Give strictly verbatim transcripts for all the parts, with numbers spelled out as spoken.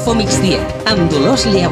Infomigdia, amb Dolors Lleu.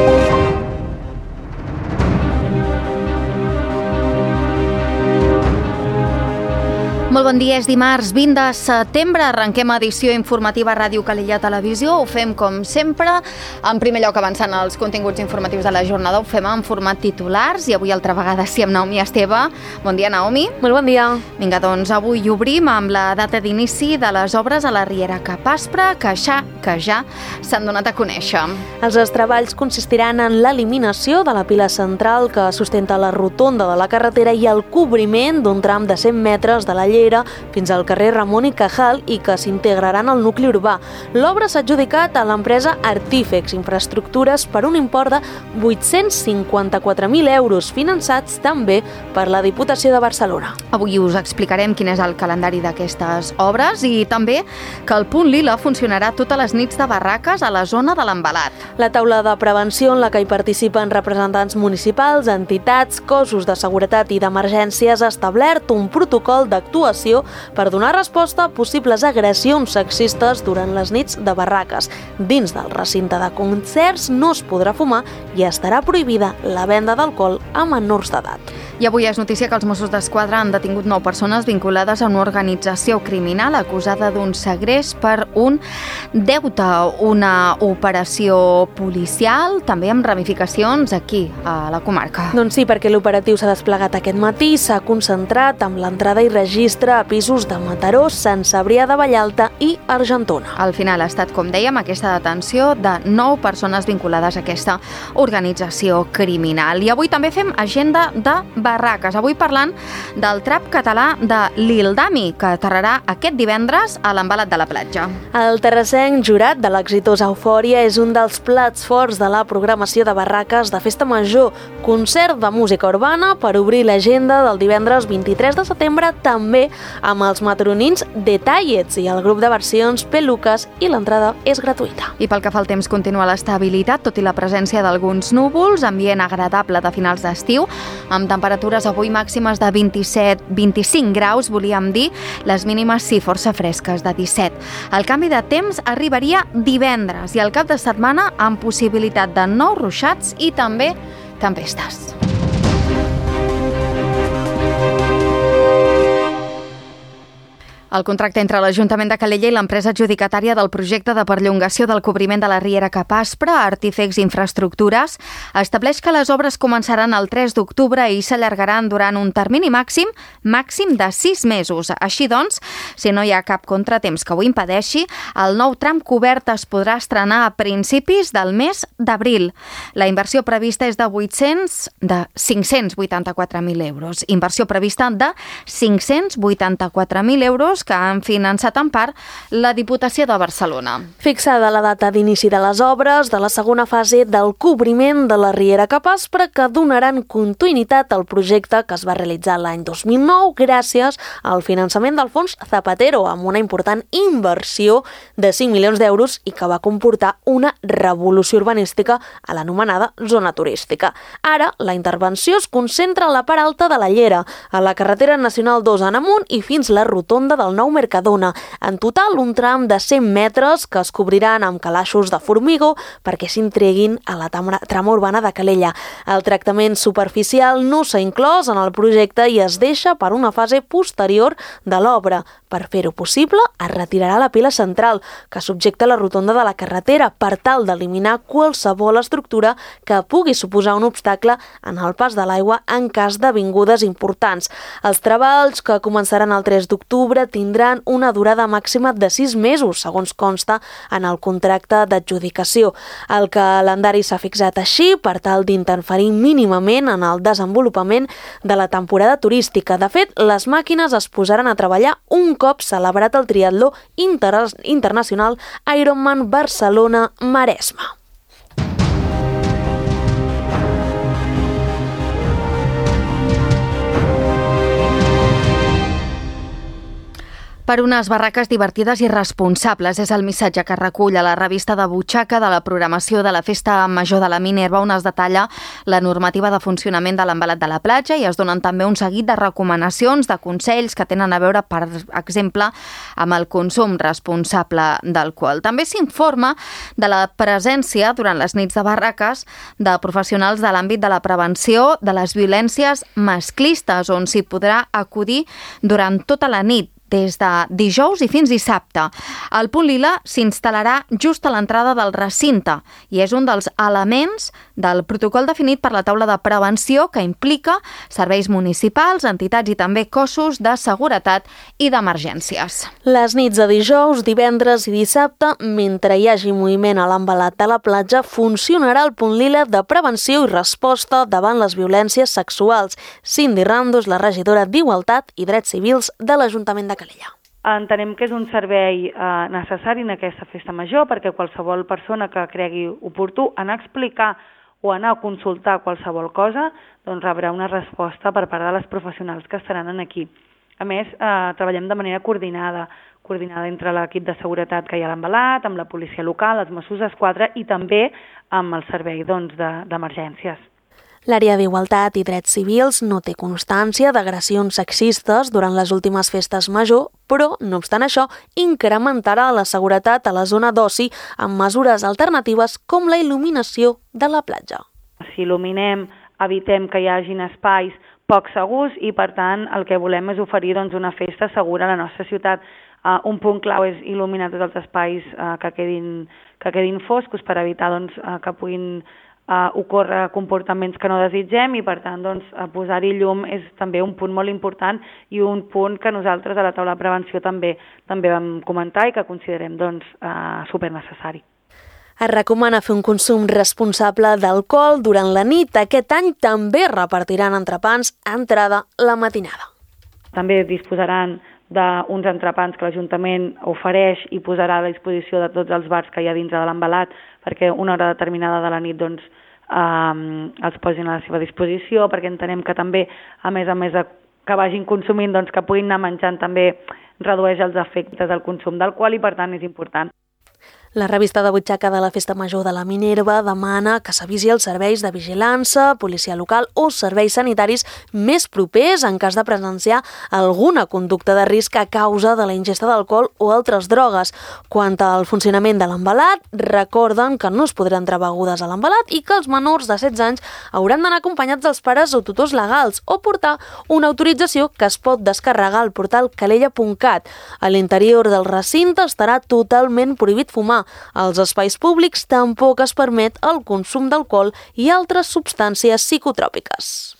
Molt bon dia, és dimarts vint de setembre, arrenquem edició informativa a Ràdio Calella Televisió. Ho fem com sempre, en primer lloc avançant els continguts informatius de la jornada, ho fem en format titulars i avui altra vegada sí amb Naomi Esteve. Bon dia, Naomi. Molt bon dia. Vinga, doncs avui obrim amb la data d'inici de les obres a la Riera Cap Aspre, que ja, que ja s'han donat a conèixer. Els treballs consistiran en l'eliminació de la pila central que sustenta la rotonda de la carretera i el cobriment d'un tram de cent metres de la llera fins al carrer Ramon i Cajal i que s'integraran al nucli urbà. L'obra s'ha adjudicat a l'empresa Artífex Infraestructures per un import de vuit-cents cinquanta-quatre mil euros, finançats també per la Diputació de Barcelona. Avui us explicarem quin és el calendari d'aquestes obres i també que el Punt Lila funcionarà totes les nits de barraques a la zona de l'Envelat. La taula de prevenció en la que hi participen representants municipals, entitats, cossos de seguretat i d'emergències ha establert un protocol d'actuació per donar resposta a possibles agressions sexistes durant les nits de barraques. Dins del recinte de concerts no es podrà fumar i estarà prohibida la venda d'alcohol a menors d'edat. I avui és notícia que els Mossos d'Esquadra han detingut nou persones vinculades a una organització criminal acusada d'un segrest per un deute, una operació policial, també amb ramificacions aquí, a la comarca. Doncs sí, perquè l'operatiu s'ha desplegat aquest matí i s'ha concentrat amb l'entrada i registre a pisos de Mataró, Sant Cebrià de Vallalta i Argentona. Al final ha estat, com dèiem, aquesta detenció de nou persones vinculades a aquesta organització criminal. I avui també fem agenda de barraques. Avui parlant del trap català de l'Ildami, que aterrarà aquest divendres a l'Envelat de la Platja. El terrassenc jurat de l'exitosa Eufòria és un dels plats forts de la programació de barraques de Festa Major, concert de música urbana per obrir l'agenda del divendres vint-i-tres de setembre, també amb els matronins Detallets i el grup de versions Peluques, i l'entrada és gratuïta. I pel que fa al temps, continua l'estabilitat, tot i la presència d'alguns núvols, ambient agradable de finals d'estiu, amb temperatures avui màximes de vint-i-set vint-i-cinc graus, volíem dir, les mínimes sí força fresques, de disset. El canvi de temps arribaria divendres i al cap de setmana amb possibilitat de nous ruixats i també tempestes. El contracte entre l'Ajuntament de Calella i l'empresa adjudicatària del projecte de perllongació del cobriment de la Riera Cap Aspre, Artífex Infraestructures, estableix que les obres començaran el tres d'octubre i s'allargaran durant un termini màxim màxim de sis mesos. Així doncs, si no hi ha cap contratemps que ho impedeixi, el nou tram cobert es podrà estrenar a principis del mes d'abril. La inversió prevista és de vuit-cents de cinc-cents vuitanta-quatre mil euros. Inversió prevista de cinc-cents vuitanta-quatre mil euros que han finançat en part la Diputació de Barcelona. Fixada la data d'inici de les obres de la segona fase del cobriment de la Riera Cap Aspre, que donaran continuïtat al projecte que es va realitzar l'any dos mil nou gràcies al finançament del fons Zapatero, amb una important inversió de cinc milions d'euros i que va comportar una revolució urbanística a l'anomenada zona turística. Ara, la intervenció es concentra a la part alta de la Llera, a la carretera nacional dos en amunt i fins la rotonda del nou Mercadona. En total, un tram de cent metres que es cobriran amb calaixos de formigó perquè s'intreguin a la trama urbana de Calella. El tractament superficial no s'ha inclòs en el projecte i es deixa per una fase posterior de l'obra. Per fer-ho possible, es retirarà la pila central, que subjecta la rotonda de la carretera, per tal d'eliminar qualsevol estructura que pugui suposar un obstacle en el pas de l'aigua en cas d'avingudes importants. Els treballs, que començaran el tres d'octubre, tindran una durada màxima de sis mesos, segons consta en el contracte d'adjudicació. El calendari s'ha fixat així per tal d'interferir mínimament en el desenvolupament de la temporada turística. De fet, les màquines es posaran a treballar un cop celebrat el triatló inter- internacional Ironman Barcelona-Maresme. Per unes barraques divertides i responsables és el missatge que recull a la revista de butxaca de la programació de la Festa Major de la Minerva, on es detalla la normativa de funcionament de l'embalat de la platja i es donen també un seguit de recomanacions, de consells que tenen a veure, per exemple, amb el consum responsable d'alcohol. També s'informa de la presència durant les nits de barraques de professionals de l'àmbit de la prevenció de les violències masclistes, on s'hi podrà acudir durant tota la nit, des de dijous i fins dissabte. El punt lila s'instal·larà just a l'entrada del recinte i és un dels elements del protocol definit per la taula de prevenció que implica serveis municipals, entitats i també cossos de seguretat i d'emergències. Les nits de dijous, divendres i dissabte, mentre hi hagi moviment a l'embalat de la platja, funcionarà el punt lila de prevenció i resposta davant les violències sexuals. Cindy Rando és la regidora d'Igualtat i Drets Civils de l'Ajuntament de Calella. Entenem que és un servei eh, necessari en aquesta festa major perquè qualsevol persona que cregui oportú anar a explicar o anar a consultar qualsevol cosa doncs rebrà una resposta per part de les professionals que estaran aquí. A més, eh, treballem de manera coordinada, coordinada entre l'equip de seguretat que hi ha a l'embalat, amb la policia local, els Mossos d'Esquadra i també amb el servei doncs, de, d'emergències. L'àrea d'Igualtat i Drets Civils no té constància d'agressions sexistes durant les últimes festes major, però, no obstant això, incrementarà la seguretat a la zona d'oci amb mesures alternatives com la il·luminació de la platja. Si il·luminem, evitem que hi hagin espais poc segurs i, per tant, el que volem és oferir doncs, una festa segura a la nostra ciutat. Uh, un punt clau és il·luminar tots els espais uh, que, quedin, que quedin foscos per evitar doncs, uh, que puguin Uh, ocórrer comportaments que no desitgem i per tant doncs, uh, posar-hi llum és també un punt molt important i un punt que nosaltres a la taula de prevenció també també vam comentar i que considerem doncs, uh, supernecessari. Es recomana fer un consum responsable d'alcohol durant la nit. Aquest any també repartiran entrepans a entrada la matinada. També disposaran d'uns entrepans que l'Ajuntament ofereix i posarà a la disposició de tots els bars que hi ha dintre de l'embalat perquè una hora determinada de la nit doncs, eh, els posin a la seva disposició, perquè entenem que també, a més a més de que vagin consumint, doncs, que puguin anar menjant també redueix els efectes del consum d'alcohol i per tant és important. La revista de butxaca de la Festa Major de la Minerva demana que s'avisi els serveis de vigilància, policia local o serveis sanitaris més propers en cas de presenciar alguna conducta de risc a causa de la ingesta d'alcohol o altres drogues. Quant al funcionament de l'embalat, recorden que no es podran entrar begudes a l'embalat i que els menors de setze anys hauran d'anar acompanyats dels pares o tutors legals o portar una autorització que es pot descarregar al portal calella punt cat. A l'interior del recinte estarà totalment prohibit fumar. Als espais públics tampoc es permet el consum d'alcohol i altres substàncies psicotròpiques.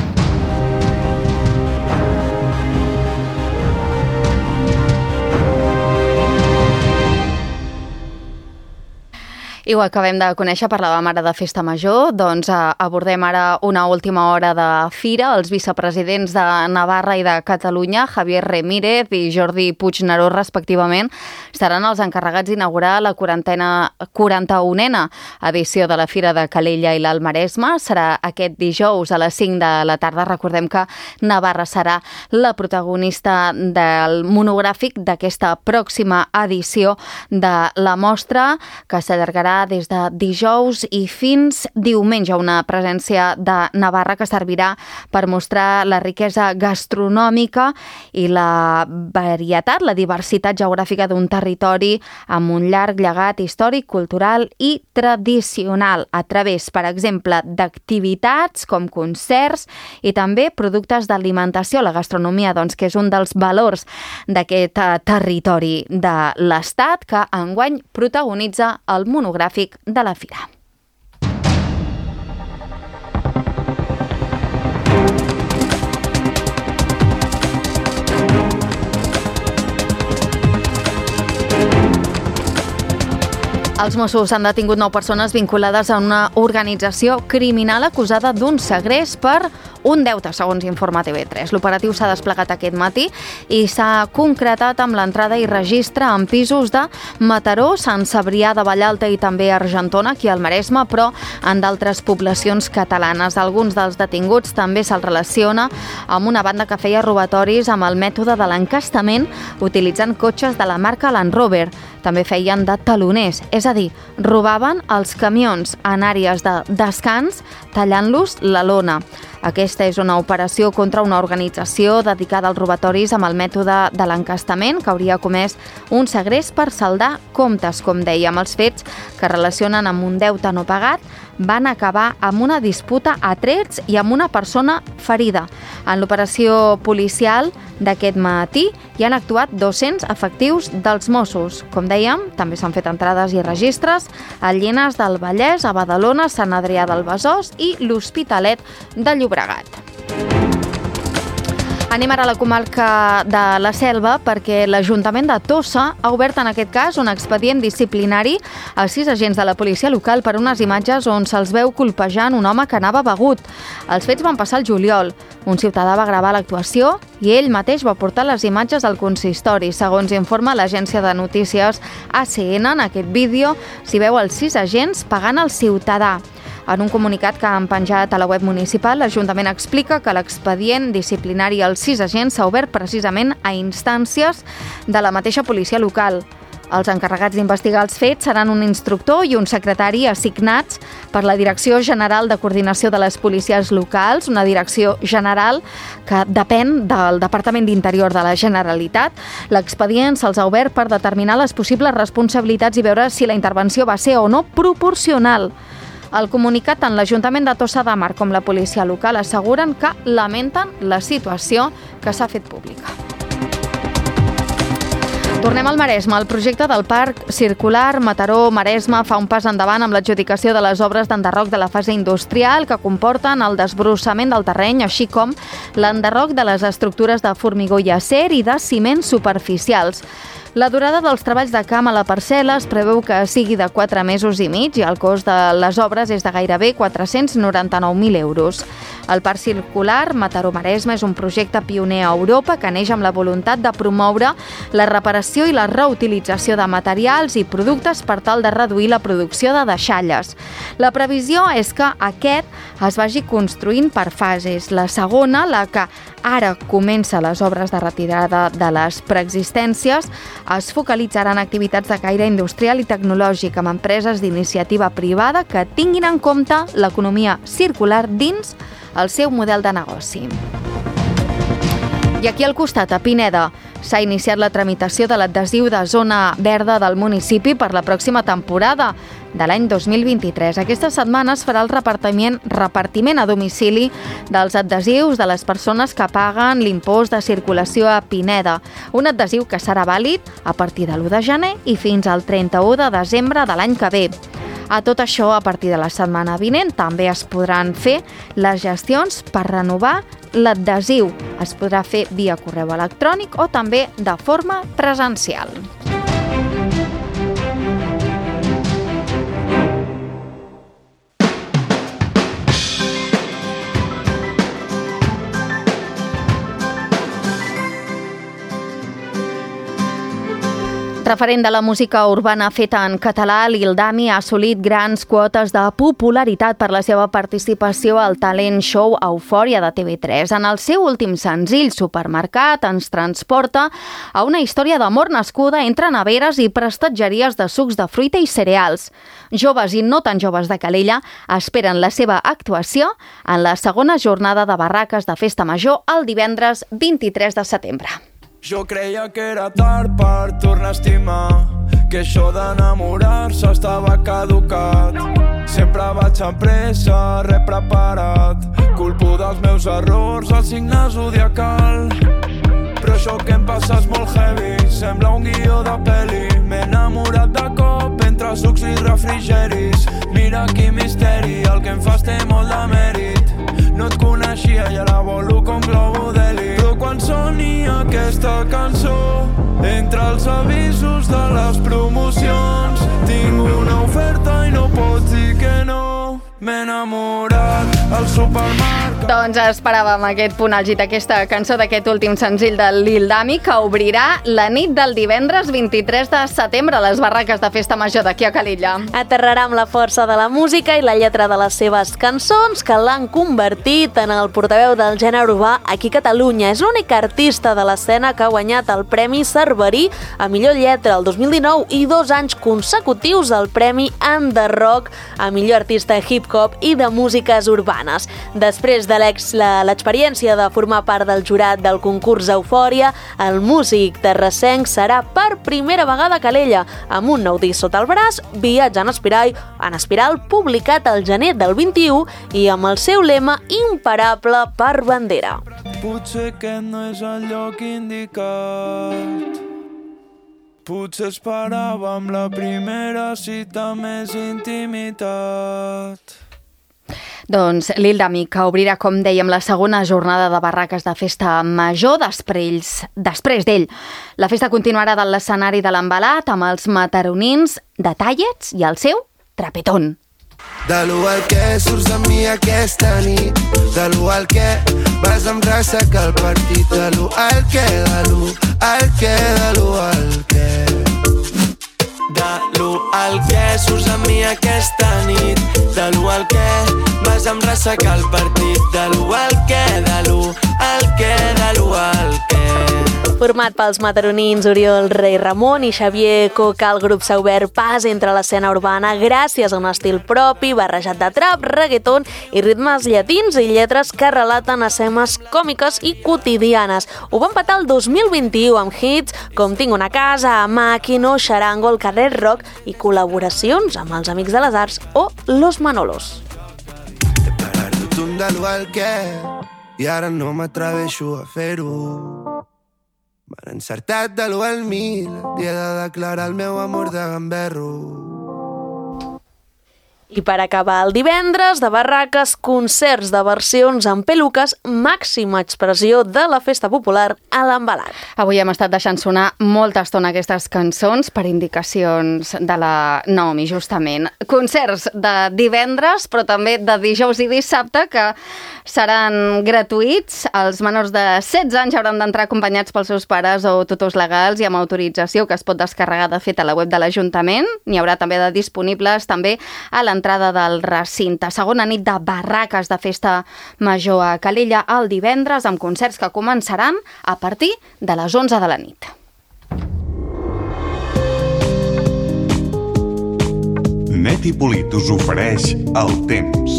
I ho acabem de conèixer, parlàvem ara de Festa Major, doncs eh, abordem ara una última hora de fira. Els vicepresidents de Navarra i de Catalunya, Javier Remírez i Jordi Puigneró, respectivament, seran els encarregats d'inaugurar la quaranta-unena edició de la Fira de Calella i l'Alt Maresme. Serà aquest dijous a les cinc de la tarda. Recordem que Navarra serà la protagonista del monogràfic d'aquesta pròxima edició de la mostra, que s'allargarà des de dijous i fins diumenge, una presència de Navarra que servirà per mostrar la riquesa gastronòmica i la varietat, la diversitat geogràfica d'un territori amb un llarg llegat històric, cultural i tradicional a través, per exemple, d'activitats com concerts i també productes d'alimentació. La gastronomia, doncs, que és un dels valors d'aquest territori de l'Estat que enguany protagonitza el monogràfic de la Fira. Els Mossos han detingut nou persones vinculades a una organització criminal acusada d'un segrest per un deute, segons informa T V tres. L'operatiu s'ha desplegat aquest matí i s'ha concretat amb l'entrada i registre en pisos de Mataró, Sant Cebrià de Vallalta i també Argentona, aquí al Maresme, però en d'altres poblacions catalanes. Alguns dels detinguts també se'ls relaciona amb una banda que feia robatoris amb el mètode de l'encastament utilitzant cotxes de la marca Land Rover. També feien de taloners, és a dir, robaven els camions en àrees de descans tallant-los la lona. Aquesta és una operació contra una organització dedicada als robatoris amb el mètode de l'encastament que hauria comès un segrest per saldar comptes, com dèiem. Els fets que relacionen amb un deute no pagat van acabar amb una disputa a trets i amb una persona ferida. En l'operació policial d'aquest matí hi han actuat dos-cents efectius dels Mossos. Com dèiem, també s'han fet entrades i registres a Llinars del Vallès, a Badalona, Sant Adrià del Besòs i l'Hospitalet de Llobregat. Anem ara a la comarca de la Selva perquè l'Ajuntament de Tossa ha obert en aquest cas un expedient disciplinari a sis agents de la policia local per unes imatges on se'ls veu colpejant un home que anava begut. Els fets van passar al juliol. Un ciutadà va gravar l'actuació i ell mateix va portar les imatges al consistori. Segons informa l'agència de notícies A C N, en aquest vídeo s'hi veu els sis agents pagant el ciutadà. En un comunicat que han penjat a la web municipal, l'Ajuntament explica que l'expedient disciplinari als sis agents s'ha obert precisament a instàncies de la mateixa policia local. Els encarregats d'investigar els fets seran un instructor i un secretari assignats per la Direcció General de Coordinació de les Policies Locals, una direcció general que depèn del Departament d'Interior de la Generalitat. L'expedient se'ls ha obert per determinar les possibles responsabilitats i veure si la intervenció va ser o no proporcional. El comunicat tant l'Ajuntament de Tossa de Mar com la policia local asseguren que lamenten la situació que s'ha fet pública. Tornem al Maresme. El projecte del Parc Circular Mataró-Maresme fa un pas endavant amb l'adjudicació de les obres d'enderroc de la fase industrial que comporten el desbrossament del terreny, així com l'enderroc de les estructures de formigó i acer i de ciments superficials. La durada dels treballs de camp a la parcel·la es preveu que sigui de quatre mesos i mig i el cost de les obres és de gairebé quatre-cents noranta-nou mil euros. El Parc Circular Mataró-Maresme és un projecte pioner a Europa que neix amb la voluntat de promoure la reparació i la reutilització de materials i productes per tal de reduir la producció de deixalles. La previsió és que aquest es vagi construint per fases. La segona, la que ara comença les obres de retirada de les preexistències, es focalitzaran en activitats de caire industrial i tecnològic amb empreses d'iniciativa privada que tinguin en compte l'economia circular dins el seu model de negoci. I aquí al costat, a Pineda, s'ha iniciat la tramitació de l'adhesiu de zona verda del municipi per la pròxima temporada de l'any dos mil vint-i-tres. Aquesta setmana es farà el repartiment, repartiment a domicili dels adhesius de les persones que paguen l'impost de circulació a Pineda. Un adhesiu que serà vàlid a partir de l'u de gener i fins al trenta-u de desembre de l'any que ve. A tot això, a partir de la setmana vinent, també es podran fer les gestions per renovar l'adhesiu. Es podrà fer via correu electrònic o també de forma presencial. Referent de la música urbana feta en català, Lil Dami ha assolit grans quotes de popularitat per la seva participació al talent show Eufòria de T V tres. En el seu últim senzill, Supermercat, ens transporta a una història d'amor nascuda entre neveres i prestatgeries de sucs de fruita i cereals. Joves i no tan joves de Calella esperen la seva actuació en la segona jornada de barraques de Festa Major el divendres vint-i-tres de setembre. Jo creia que era tard per tornar a estimar, que això d'enamorar-se estava caducat. Sempre vaig amb pressa, res preparat, culpo dels meus errors, el signe zodiacal. Però això que em passa és molt heavy, sembla un guió de pel·li. M'he enamorat de cop entre sucs i refrigeris. Mira quin misteri, el que em fas té molt de mèrit. No et coneixia i ara volo com globo d'heli. Però quan cançó ni aquesta cançó. Entre els avisos de les promocions tinc una oferta i no pots dir que no. M'he enamorat al supermercat. Doncs esperàvem aquest punt àlgid, aquesta cançó d'aquest últim senzill de Lil Dami, que obrirà la nit del divendres vint-i-tres de setembre a les barraques de Festa Major d'aquí a Calella. Aterrarà amb la força de la música i la lletra de les seves cançons, que l'han convertit en el portaveu del gènere urbà aquí a Catalunya. És l'únic artista de l'escena que ha guanyat el Premi Cerverí a millor lletra el dos mil dinou i dos anys consecutius el Premi Under Rock a millor artista hip-hop i de músiques urbanes. Després de l'experiència de formar part del jurat del concurs Eufòria, el músic terrassenc serà per primera vegada a Calella, amb un nou disc sota el braç, Viatge en espiral, en espiral publicat al gener del vint-i-u i amb el seu lema imparable per bandera. Potser aquest no és el lloc indicat. Potser esperàvem la primera cita més intimitat. Doncs Lil Dami, que obrirà, com dèiem, la segona jornada de barraques de Festa Major després després d'ell. La festa continuarà de l'escenari de l'Embalat amb els mataronins de Tallets i el seu trapetón. De l'u al que surts amb mi aquesta nit, de l'u al que vas amb ressaca al partit, de l'u al que, de l'u al que, de l'u al que. De l'u al que surts amb mi aquesta nit, de l'u al que vas amb ressaca al partit, de l'u al que, de l'u al que, de l'u al que. Format pels mataronins Oriol Rei Ramon i Xavier Coca, el grup s'ha obert pas entre l'escena urbana gràcies a un estil propi, barrejat de trap, reggaeton i ritmes llatins i lletres que relaten escenes còmiques i quotidianes. Ho van petar el dos mil vint-i-u amb hits com Tinc una casa, Màquino, Xarango, el Carrer Rock i col·laboracions amb els Amics de les Arts o Los Manolos. He parat un de l'u al que i ara no m'atreveixo a fer-ho. M'han encertat de l'u al mil i he de declarar el meu amor de gamberro. I per acabar el divendres, de barraques, concerts de versions amb peluques, màxima expressió de la festa popular a l'Embalat. Avui hem estat deixant sonar molta estona aquestes cançons per indicacions de la Naomi, justament. Concerts de divendres, però també de dijous i dissabte, que seran gratuïts. Els menors de setze anys hauran d'entrar acompanyats pels seus pares o tutors legals i amb autorització que es pot descarregar de fet a la web de l'Ajuntament. N'hi haurà també de disponibles també a l'entrada del recinte. Segona nit de barraques de Festa Major a Calella el divendres amb concerts que començaran a partir de les onze de la nit. Net i Polit us ofereix el temps.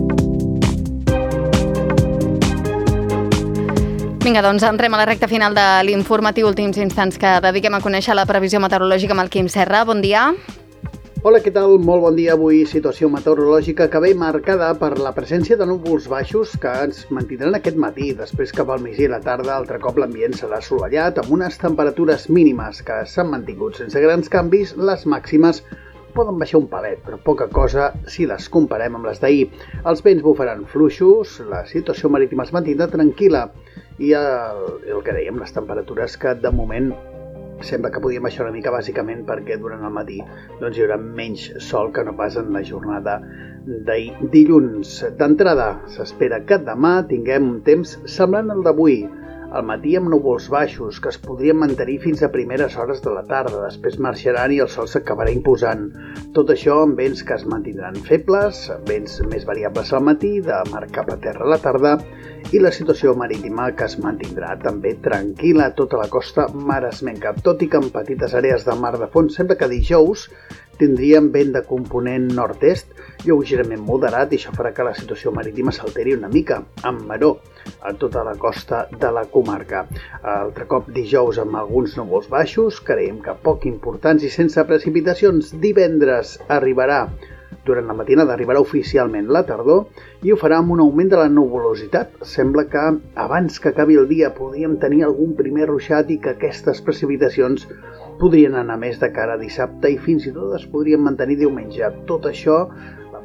Vinga, doncs entrem a la recta final de l'informatiu, últims instants que dediquem a conèixer la previsió meteorològica amb el Quim Serra. Bon dia. Hola, què tal? Molt bon dia. Avui situació meteorològica que ve marcada per la presència de núvols baixos que ens mantindran aquest matí. Després, cap al migdia i la tarda, altre cop l'ambient serà assolellat amb unes temperatures mínimes que s'han mantingut sense grans canvis. Les màximes poden baixar un pelet, però poca cosa si les comparem amb les d'ahir. Els vents bufaran fluixos, la situació marítima es mantindrà tranquil·la i el, el que dèiem, les temperatures que de moment sembla que podien baixar una mica bàsicament perquè durant el matí doncs, hi haurà menys sol que no pas en la jornada d'ahir dilluns. D'entrada, s'espera que demà tinguem un temps semblant al d'avui. Al matí amb núvols baixos que es podrien mantenir fins a primeres hores de la tarda. Després marxaran i el sol s'acabarà imposant. Tot això amb vents que es mantindran febles, vents més variables al matí, de mar cap a terra a la tarda, i la situació marítima que es mantindrà també tranquil·la a tota la costa maresmenca. Tot i que en petites àrees de mar de fons sembla que dijous tindríem vent de component nord-est lleugerament moderat i això farà que la situació marítima s'alteri una mica, amb maró, a tota la costa de la comarca. Altre cop dijous amb alguns núvols baixos, creiem que poc importants i sense precipitacions. Divendres arribarà, durant la matinada arribarà oficialment la tardor i ho farà amb un augment de la nuvolositat. Sembla que abans que acabi el dia podríem tenir algun primer ruixat i que aquestes precipitacions podrien anar més de cara a dissabte i fins i tot es podrien mantenir diumenge. Tot això, la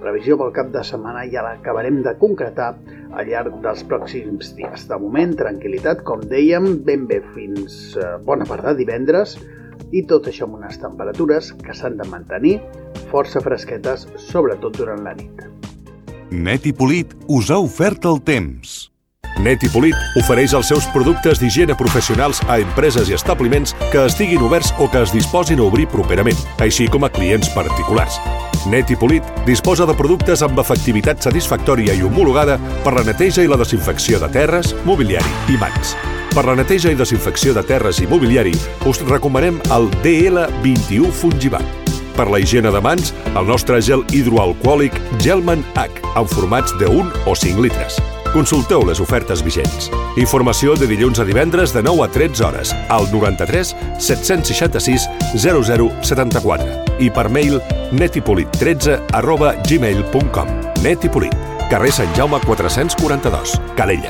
previsió pel cap de setmana ja l'acabarem de concretar al llarg dels pròxims dies. De moment, tranquil·litat, com dèiem, ben bé fins bona part de divendres, i tot això amb unes temperatures que s'han de mantenir força fresquetes, sobretot durant la nit. Net i Polit us ha ofert el temps. Net i Polit ofereix els seus productes d'higiene professionals a empreses i establiments que estiguin oberts o que es disposin a obrir properament, així com a clients particulars. Net i Polit disposa de productes amb efectivitat satisfactòria i homologada per la neteja i la desinfecció de terres, mobiliari i mans. Per la neteja i desinfecció de terres i mobiliari us recomanem el D L vint-i-u Fungibat. Per la higiene de mans, el nostre gel hidroalcohòlic Gelman H, en formats de un o cinc litres. Consulteu les ofertes vigents. Informació de dilluns a divendres de nou a tretze hores al noranta-tres set-cents seixanta-sis zero zero setanta-quatre i per mail netipolit tretze arroba gmail punt com. Net i Polit, carrer Sant Jaume quatre-cents quaranta-dos, Calella.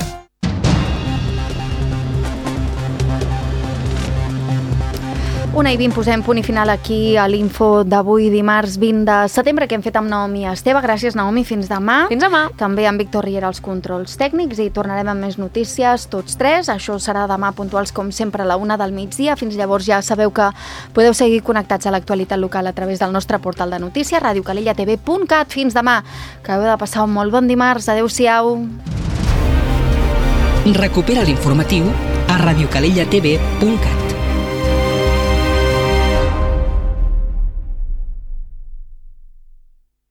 Una i vint posem punt i final aquí a l'info d'avui, dimarts vint de setembre, que hem fet amb Naomi Esteve. Gràcies, Naomi. Fins demà. Fins demà. També amb Víctor Riera als controls tècnics i tornarem amb més notícies, tots tres. Això serà demà puntuals, com sempre, a la una del migdia. Fins llavors ja sabeu que podeu seguir connectats a l'actualitat local a través del nostre portal de notícies, radio calella t v punt cat. Fins demà. Que heu de passar un molt bon dimarts. Adéu-siau. Recupera l'informatiu a radio calella t v punt cat.